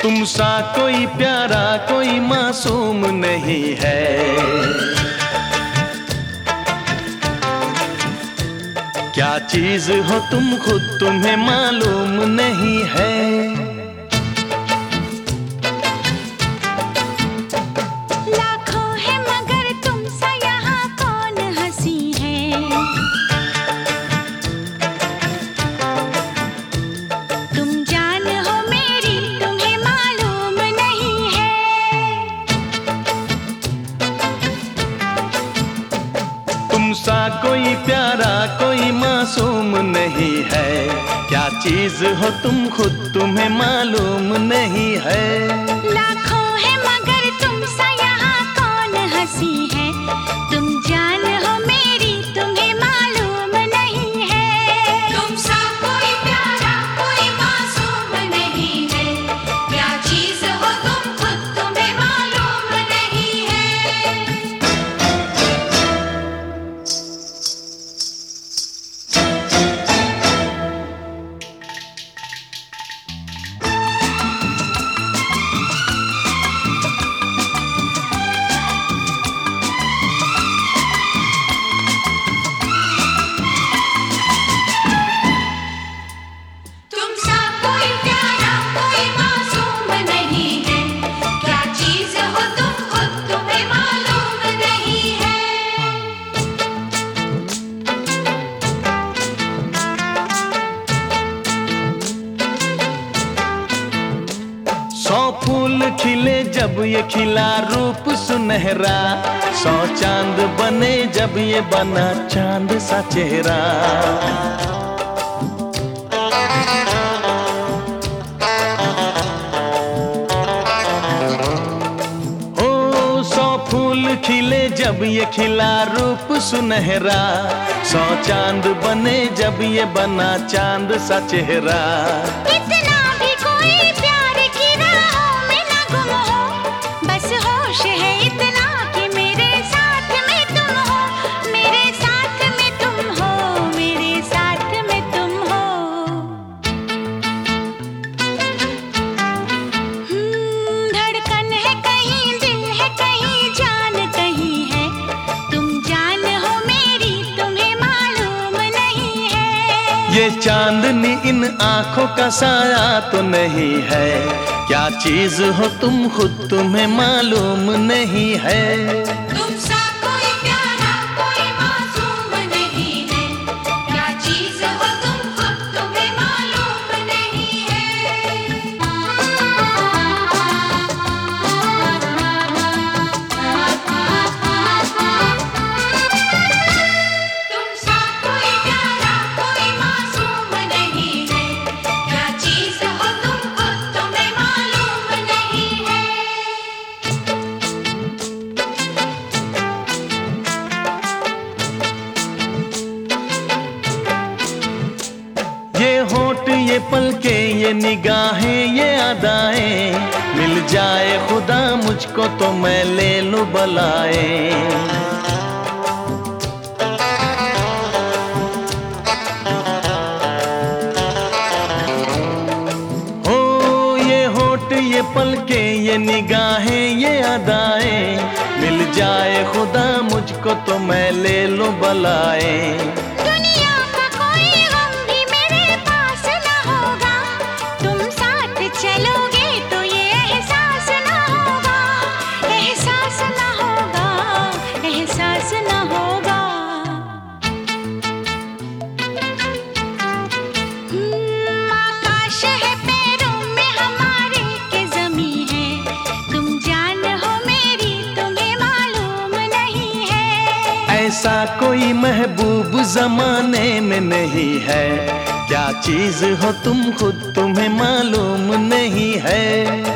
तुम सा कोई प्यारा कोई मासूम नहीं है। क्या चीज हो तुम खुद तुम्हें मालूम नहीं है। लाखों है मगर तुम सा यहाँ कौन हंसी है। तुम जान हो मेरी तुम्हें मालूम नहीं है। तुम सा कोई प्यारा कोई मासूम नहीं है। क्या चीज हो तुम खुद तुम्हें मालूम नहीं है। लाखों है मगर तुम सा यहाँ कौन हंसी है। तुम जान हो मेरी तुम्हें मालूम नहीं है। तुम सा कोई प्यारा कोई मासूम नहीं है। क्या चीज हो तुम खुद तुम्हें मालूम नहीं है। तुम सा कोई प्यारा कोई मासूम नहीं है। क्या चीज हो तुम खुद तुम्हें मालूम नहीं है। सौ फूल खिले जब ये खिला रूप सुनहरा। सौ चांद बने जब ये बना चांद सा चेहरा। ओ सौ फूल खिले जब ये खिला रूप सुनहरा। सौ चांद बने जब ये बना चांद सा चेहरा। इतना भी कोई प्यार की राहों में ना गुम हो। बस होश है इतना कि मेरे साथ में तुम हो। मेरे साथ में तुम हो। मेरे साथ में तुम हो। धड़कन है कहीं दिल है कहीं जान कहीं है। तुम जान हो मेरी तुम्हें मालूम नहीं है। ये चांदनी इन आंखों का साया तो नहीं है। क्या चीज हो तुम खुद तुम्हें मालूम नहीं है। तुम सा कोई प्यारा कोई मासूम नहीं है। क्या चीज हो तुम खुद तुम्हें मालूम नहीं है। तुम सा कोई प्यारा कोई मासूम नहीं है। क्या चीज हो तुम खुद तुम्हें मालूम नहीं है। ये होठ ये पलके ये निगाहें ये अदाएं। मिल जाए खुदा मुझको तो मैं ले लूं बलाए। ओ ये होठ ये पलके ये निगाहें ये अदाएं। मिल जाए खुदा मुझको तो मैं ले लूं बलाए। दुनिया का कोई गम भी मेरे पास ना होगा। तुम साथ चलोगे तो ये एहसास ना होगा। एहसास ना होगा। एहसास ना होगा। आकाश है पैरों में हमारे के ज़मीं है। तुम जान हो मेरी तुम्हें मालूम नहीं है। ऐसा कोई महबूब जमाने में नहीं है। क्या चीज हो तुम खुद तुम्हें मालूम नहीं है।